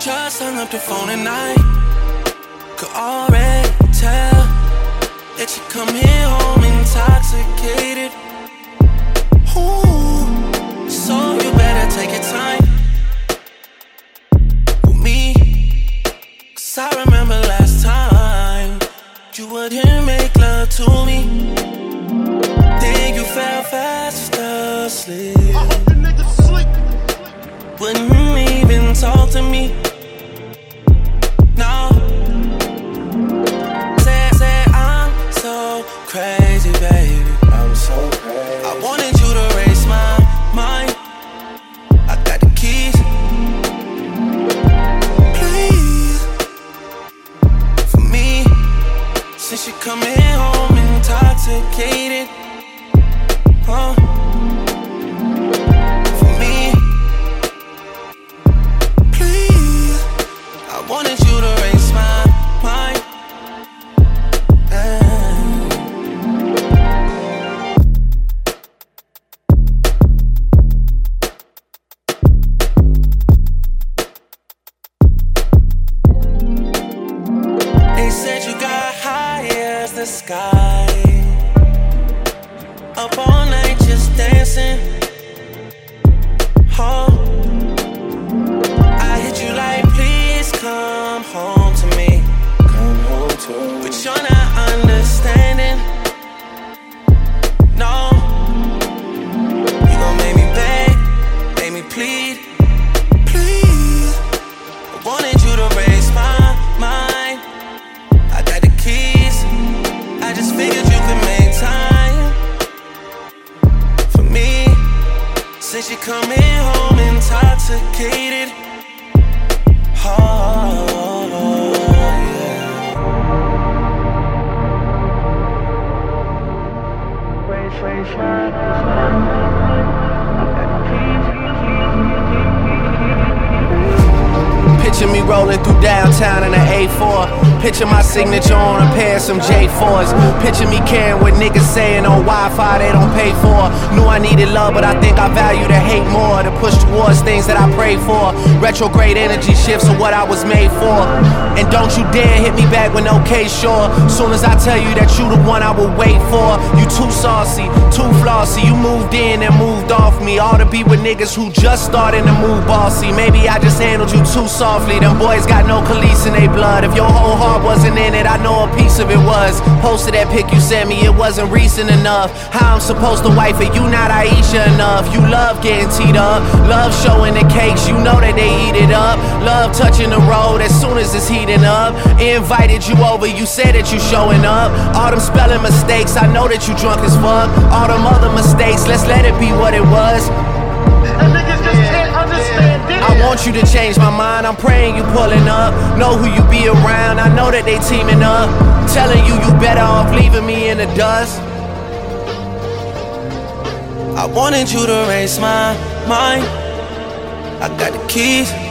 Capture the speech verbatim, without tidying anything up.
just hung up the phone and I could already tell that you come here home intoxicated. Ooh, so you better take your time with me, 'cause I remember last time you wouldn't make love to me, then you fell fast asleep. I hope the niggas sleep. Wouldn't even talk to me. No. Say, say I'm so crazy, baby. I'm so crazy. I wanted you to raise my mind. I got the keys. Please, for me, since you coming home intoxicated, huh? For me, please, I wanted you to raise my mind. They said you got high as the sky, up all night just dancing. Oh, I hit you like, please come home to me, Come home to me. but you're not understanding. No, you gon' make me beg, make me plead, please. I wanted you to raise my mind. I got the keys, I just figured you could make time for me, since you coming home intoxicated. Oh, yeah. Raise, raise my Picture me rolling through downtown in an A four. Picture my signature on a pair of some J fours. Picture me caring what niggas saying on Wi-Fi they don't pay for. Knew I needed love, but I think I value the hate more. To push towards things that I pray for. Retrograde energy shifts are what I was made for. And don't you dare hit me back with no case, sure. Soon as I tell you that you the one I will wait for. You too saucy, too flossy. You moved in and moved off me. All to be with niggas who just starting to move bossy. Maybe I just handled you too softly. Them boys got no Khalees in they blood. If your whole heart wasn't in it, I know a piece of it was. Posted that pic you sent me, it wasn't recent enough. How I'm supposed to wife it, you not Aisha enough. You love getting teed up, love showing the cakes, you know that they eat it up. Love touching the road as soon as it's heating up. Invited you over, you said that you showing up. All them spelling mistakes, I know that you drunk as fuck. All them other mistakes, let's let it be what it was. And niggas just can't understand this. I want you to change my mind, I'm praying you pulling up. Know who you be around, I know that they teaming up. Telling you you better off leaving me in the dust. I wanted you to raise my mind. I got the keys.